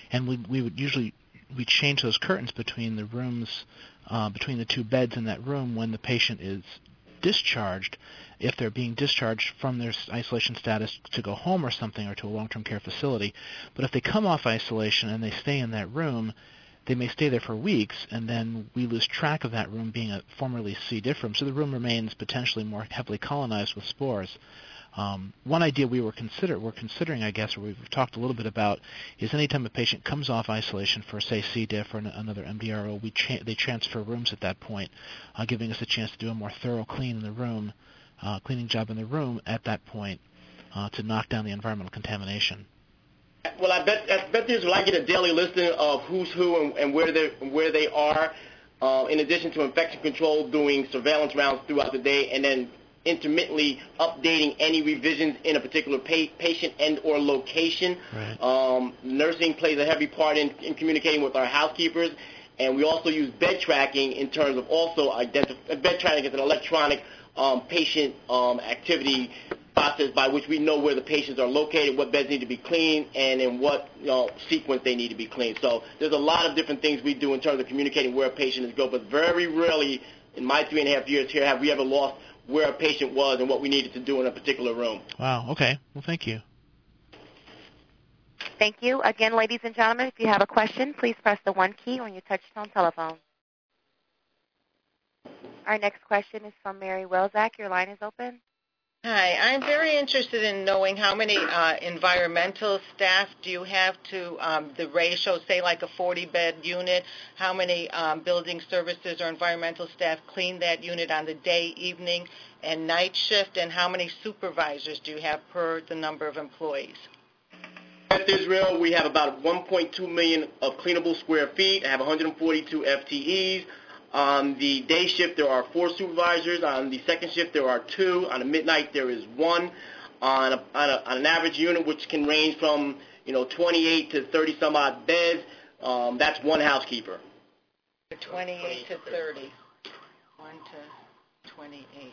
and we change those curtains between the rooms, between the two beds in that room when the patient is discharged, if they're being discharged from their isolation status to go home or something, or to a long-term care facility. But if they come off isolation and they stay in that room, they may stay there for weeks, and then we lose track of that room being a formerly C. diff room, so the room remains potentially more heavily colonized with spores. One idea we're considering, I guess, or we've talked a little bit about, is anytime a patient comes off isolation for, say, C. diff or another MDRO, they transfer rooms at that point, giving us a chance to do a more thorough cleaning job in the room at that point to knock down the environmental contamination. Well, I bet there's I get a daily listing of who's who and where they are. In addition to infection control, doing surveillance rounds throughout the day, and then intermittently updating any revisions in a particular patient and or location. Right. Nursing plays a heavy part in communicating with our housekeepers, and we also use bed tracking in terms of also bed tracking is an electronic patient activity process by which we know where the patients are located, what beds need to be cleaned, and in what sequence they need to be cleaned. So there's a lot of different things we do in terms of communicating where a patient is going, but very rarely in my 3.5 years here have we ever lost where a patient was and what we needed to do in a particular room. Wow, okay. Well, thank you. Thank you. Again, ladies and gentlemen, if you have a question, please press the 1 key on your touch-tone telephone. Our next question is from Mary Welzak. Your line is open. Hi. I'm very interested in knowing how many environmental staff do you have to the ratio, say like a 40-bed unit, how many building services or environmental staff clean that unit on the day, evening, and night shift, and how many supervisors do you have per the number of employees? At Israel, we have about 1.2 million of cleanable square feet. I have 142 FTEs. On the day shift, there are 4 supervisors. On the second shift, there are 2. On the midnight, there is 1. On an average unit, which can range from 28 to 30 some odd beds, that's 1 housekeeper. 28 to 30. 1 to 28.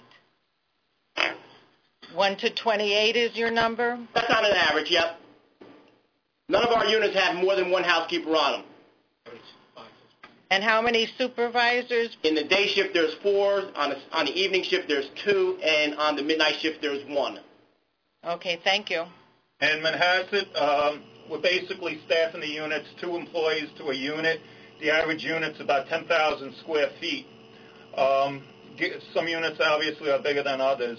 1 to 28 is your number? That's on an average, yep. None of our units have more than 1 housekeeper on them. And how many supervisors? In the day shift, there's 4. On the evening shift, there's 2. And on the midnight shift, there's 1. Okay, thank you. And Manhasset, we're basically staffing the units, 2 employees to a unit. The average unit's about 10,000 square feet. Some units obviously are bigger than others.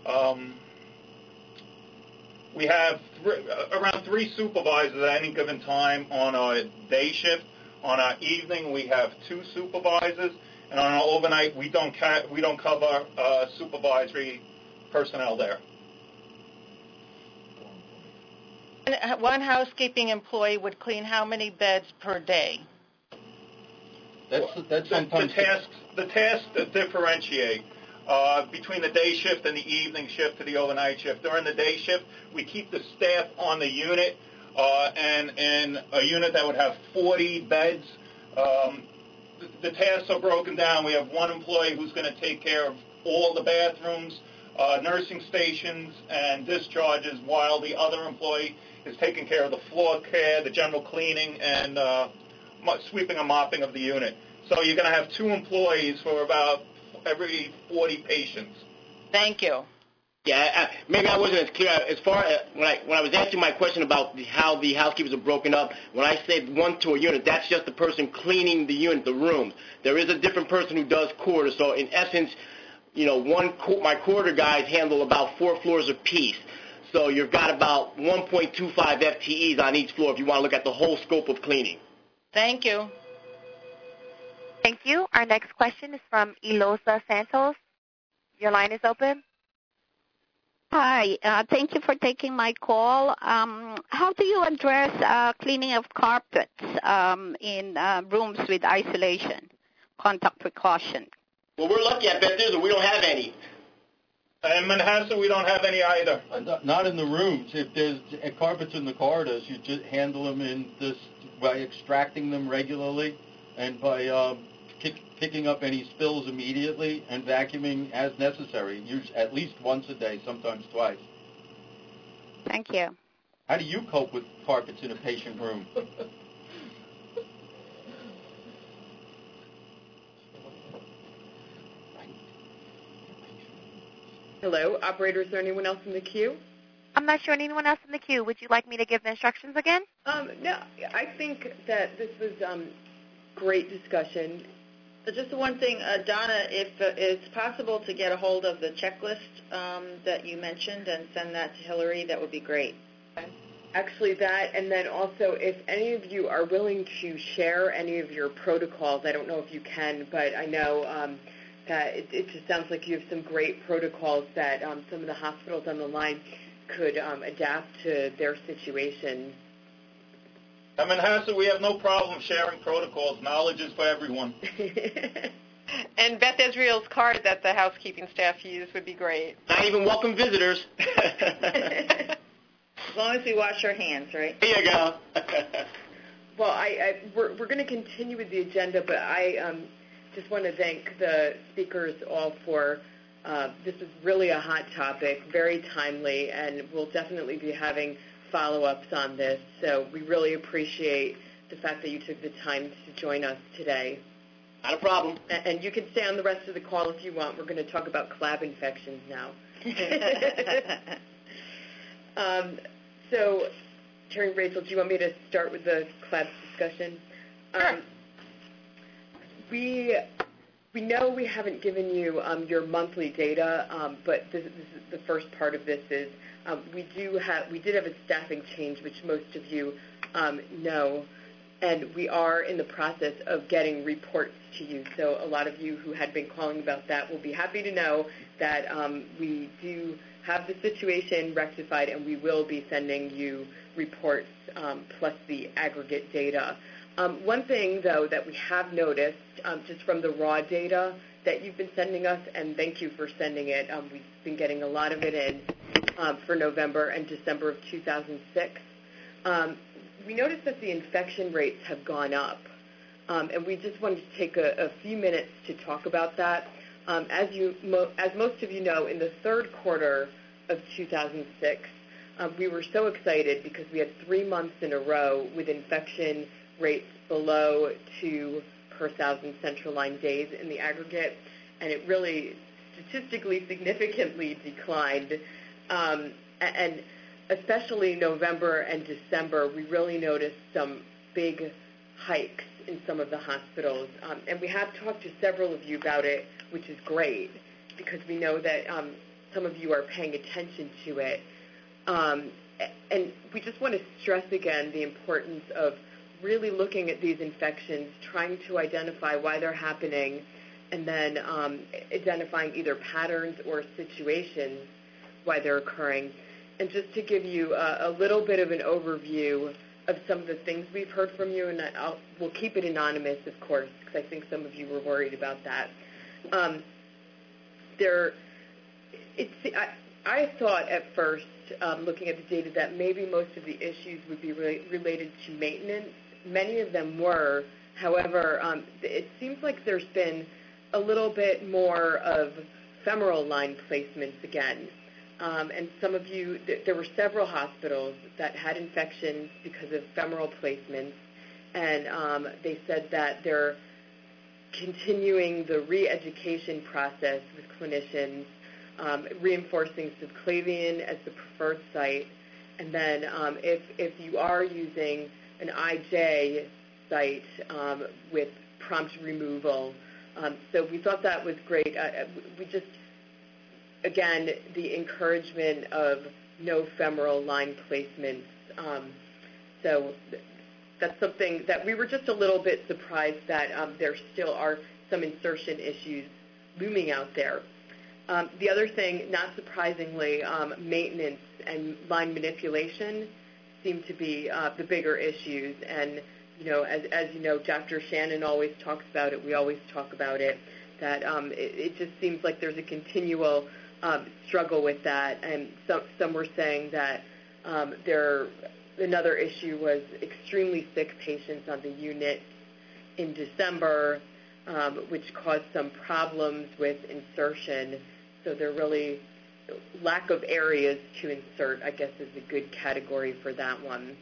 We have around 3 supervisors at any given time on our day shift. On our evening, we have 2 supervisors, and on our overnight, we don't cover supervisory personnel there. And 1 housekeeping employee would clean how many beds per day? That's sometimes the tasks that differentiate between the day shift and the evening shift to the overnight shift. During the day shift, we keep the staff on the unit. And in a unit that would have 40 beds, the tasks are broken down. We have 1 employee who's going to take care of all the bathrooms, nursing stations, and discharges, while the other employee is taking care of the floor care, the general cleaning, and sweeping and mopping of the unit. So you're going to have 2 employees for about every 40 patients. Thank you. Yeah, maybe I wasn't as clear. As far as when I was answering my question about how the housekeepers are broken up, when I said 1 to a unit, that's just the person cleaning the unit, the room. There is a different person who does quarters. So in essence, my quarter guys handle about 4 floors apiece. So you've got about 1.25 FTEs on each floor if you want to look at the whole scope of cleaning. Thank you. Thank you. Our next question is from Elosa Santos. Your line is open. Hi. Thank you for taking my call. How do you address cleaning of carpets in rooms with isolation, contact precaution? Well, we're lucky at Beth Israel. We don't have any. In Manhasset, we don't have any either. Not in the rooms. If there's carpets in the corridors, you just handle them by extracting them regularly and by picking up any spills immediately and vacuuming as necessary, at least once a day, sometimes twice. Thank you. How do you cope with carpets in a patient room? Hello, operator, is there anyone else in the queue? I'm not showing anyone else in the queue. Would you like me to give the instructions again? No, I think that this was great discussion. Just one thing, Donna, if it's possible to get a hold of the checklist that you mentioned and send that to Hillary, that would be great. Actually, that, and then also if any of you are willing to share any of your protocols, I don't know if you can, but I know that it just sounds like you have some great protocols that some of the hospitals on the line could adapt to their situation. I mean, Manhasset, we have no problem sharing protocols. Knowledge is for everyone. And Beth Israel's card that the housekeeping staff use would be great. Not even welcome visitors. As long as we wash our hands, right? There you go. Well, we're going to continue with the agenda, but I just want to thank the speakers all for this is really a hot topic, very timely, and we'll definitely be having follow-ups on this. So we really appreciate the fact that you took the time to join us today. Not a problem. And you can stay on the rest of the call if you want. We're going to talk about CLAB infections now. So, Terry and Rachel, do you want me to start with the CLAB discussion? Sure. We know we haven't given you your monthly data, but this is the first part of this is we did have a staffing change, which most of you know, and we are in the process of getting reports to you. So a lot of you who had been calling about that will be happy to know that we do have the situation rectified, and we will be sending you reports plus the aggregate data. One thing, though, that we have noticed just from the raw data that you've been sending us, and thank you for sending it. We've been getting a lot of it in for November and December of 2006. We noticed that the infection rates have gone up, and we just wanted to take a few minutes to talk about that. As most of you know, in the third quarter of 2006, we were so excited because we had 3 months in a row with infection rates below 2 per 1,000 central line days in the aggregate, and it really statistically significantly declined. And especially November and December, we really noticed some big hikes in some of the hospitals. And we have talked to several of you about it, which is great, because we know that some of you are paying attention to it. And we just want to stress again the importance of really looking at these infections, trying to identify why they're happening, and then identifying either patterns or situations why they're occurring. And just to give you a little bit of an overview of some of the things we've heard from you, and we'll keep it anonymous, of course, because I think some of you were worried about that. I thought at first, looking at the data, that maybe most of the issues would be related to maintenance. Many of them were. However, it seems like there's been a little bit more of femoral line placements again. And some of you, there were several hospitals that had infections because of femoral placements, and they said that they're continuing the re-education process with clinicians, reinforcing subclavian as the preferred site, and then if you are using an IJ site with prompt removal. So we thought that was great. We just, again, the encouragement of no femoral line placements. So that's something that we were just a little bit surprised that there still are some insertion issues looming out there. The other thing, not surprisingly, maintenance and line manipulation seem to be the bigger issues. And, you know, as you know, Dr. Shannon always talks about it. We always talk about it, that it just seems like there's a continual struggle with that. And some were saying that another issue was extremely sick patients on the unit in December, which caused some problems with insertion. So they're really lack of areas to insert, I guess, is a good category for that one.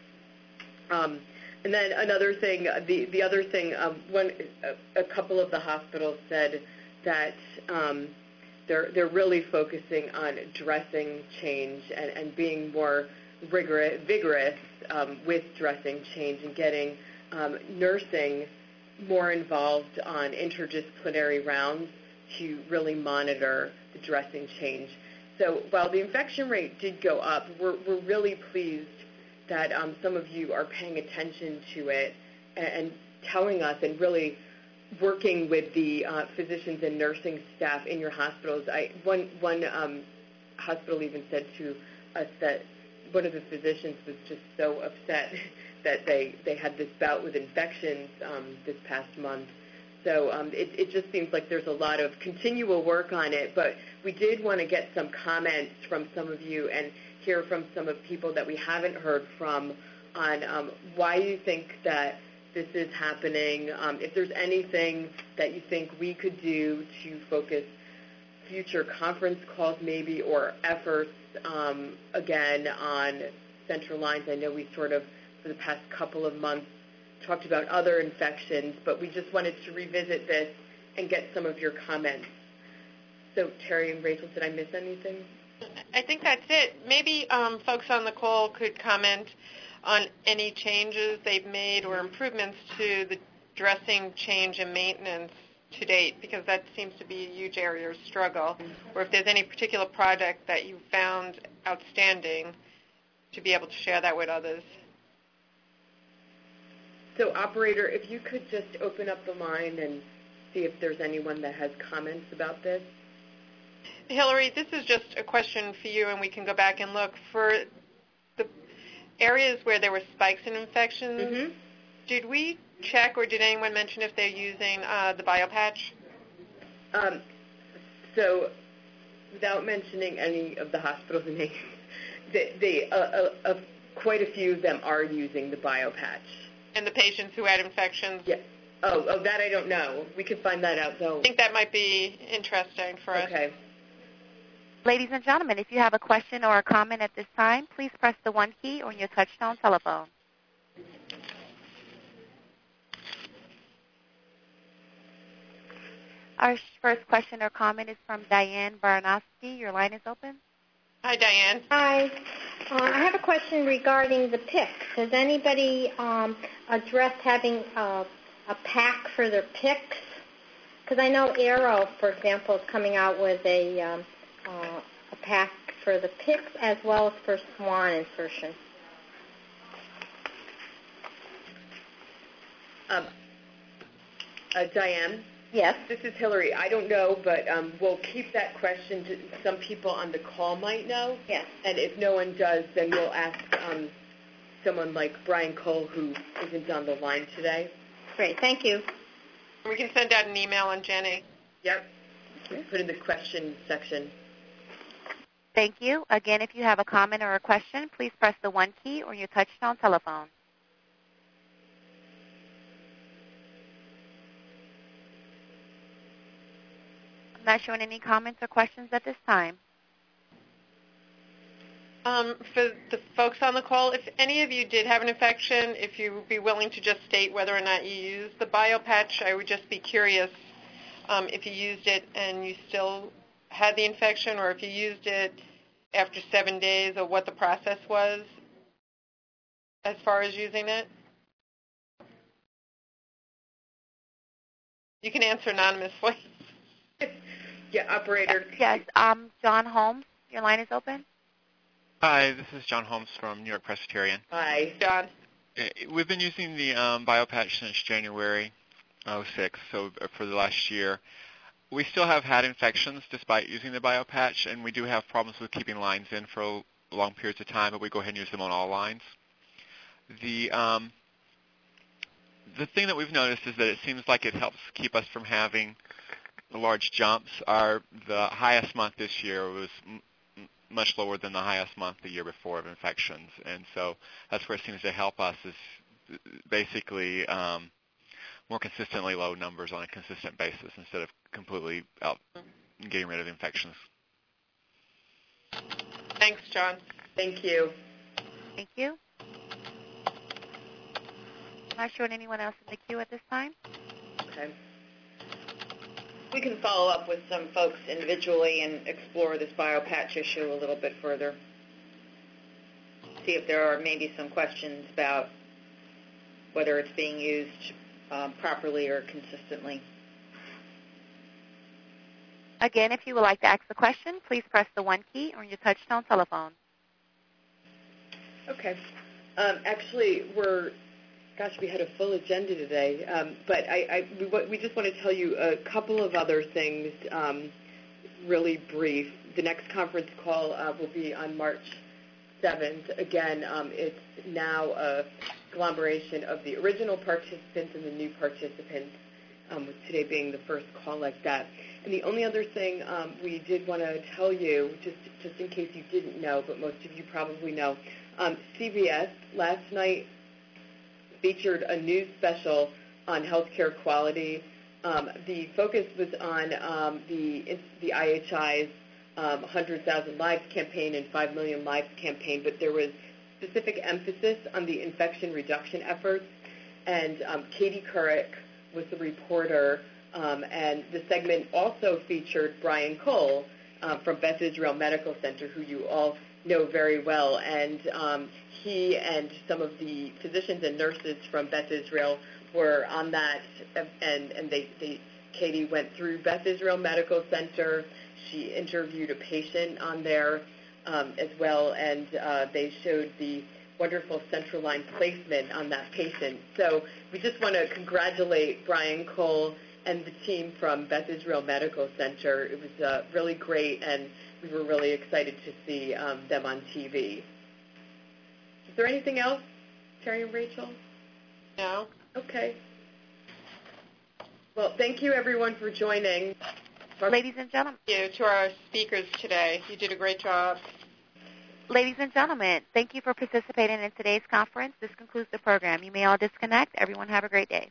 And then another thing, the other thing, a couple of the hospitals said that they're really focusing on dressing change and being more vigorous with dressing change and getting nursing more involved on interdisciplinary rounds to really monitor the dressing change. So while the infection rate did go up, we're really pleased that some of you are paying attention to it and telling us and really working with the physicians and nursing staff in your hospitals. One hospital even said to us that one of the physicians was just so upset that they had this bout with infections this past month. So it just seems like there's a lot of continual work on it, but we did want to get some comments from some of you and hear from some of the people that we haven't heard from on why you think that this is happening, if there's anything that you think we could do to focus future conference calls maybe or efforts, again, on central lines. I know we sort of, for the past couple of months, talked about other infections, but we just wanted to revisit this and get some of your comments. So, Terry and Rachel, did I miss anything? I think that's it. Maybe folks on the call could comment on any changes they've made or improvements to the dressing change and maintenance to date, because that seems to be a huge area of struggle, or if there's any particular project that you found outstanding, to be able to share that with others. So, operator, if you could just open up the line and see if there's anyone that has comments about this. Hillary, this is just a question for you, and we can go back and look. For the areas where there were spikes in infections, did we check or did anyone mention if they're using the BioPatch? So, without mentioning any of the hospitals' names, quite a few of them are using the BioPatch. And the patients who had infections? Yeah. Oh, that I don't know. We could find that out, though. I think that might be interesting for us. Okay. Ladies and gentlemen, if you have a question or a comment at this time, please press the 1 key on your touch-tone telephone. Our first question or comment is from Diane Baranowski. Your line is open. Hi, Diane. Hi. I have a question regarding the PICCs. Has anybody addressed having a pack for their PICCs? Because I know Arrow, for example, is coming out with a pack for the PICCs as well as for Swan insertion. Diane? Yes. This is Hillary. I don't know, but we'll keep that question to some people on the call might know. Yes. And if no one does, then we'll ask someone like Brian Cole, who isn't on the line today. Great. Thank you. We can send out an email on Jenny. Yep. Put in the question section. Thank you. Again, if you have a comment or a question, please press the 1 key on your touch-tone telephone. I'm not showing any comments or questions at this time. For the folks on the call, if any of you did have an infection, if you would be willing to just state whether or not you used the BioPatch, I would just be curious if you used it and you still had the infection, or if you used it after 7 days, or what the process was as far as using it. You can answer anonymously. Yeah, operator. Yes, John Holmes, your line is open. Hi, this is John Holmes from New York Presbyterian. Hi, John. We've been using the BioPatch since January 06, so for the last year. We still have had infections despite using the BioPatch, and we do have problems with keeping lines in for long periods of time, but we go ahead and use them on all lines. The thing that we've noticed is that it seems like it helps keep us from having large jumps. The highest month this year was much lower than the highest month the year before of infections, and so that's where it seems to help us is basically more consistently low numbers on a consistent basis instead of completely out getting rid of infections. Thanks, John. Thank you. Thank you. I'm not showing anyone else in the queue at this time. Okay. we can follow up with some folks individually and explore this biopatch issue a little bit further. See if there are maybe some questions about whether it's being used properly or consistently. Again, if you would like to ask a question, please press the 1 key on your touch-tone telephone. Okay. Actually, we had a full agenda today, but we just want to tell you a couple of other things, really brief. The next conference call will be on March 7th. Again, it's now a conglomeration of the original participants and the new participants, with today being the first call like that. And the only other thing we did want to tell you, just in case you didn't know, but most of you probably know, CBS last night featured a news special on healthcare quality. The focus was on the IHI's 100,000 Lives campaign and 5 million Lives campaign, but there was specific emphasis on the infection reduction efforts. And Katie Couric was the reporter, and the segment also featured Brian Cole from Beth Israel Medical Center, who you all know very well. And he and some of the physicians and nurses from Beth Israel were on that, and Katie went through Beth Israel Medical Center. She interviewed a patient on there as well, and they showed the wonderful central line placement on that patient. So we just want to congratulate Brian Cole and the team from Beth Israel Medical Center. It was really great, and we were really excited to see them on TV. Is there anything else, Terry and Rachel? No. Okay. Well, thank you, everyone, for joining. Ladies and gentlemen. Thank you to our speakers today. You did a great job. Ladies and gentlemen, thank you for participating in today's conference. This concludes the program. You may all disconnect. Everyone have a great day.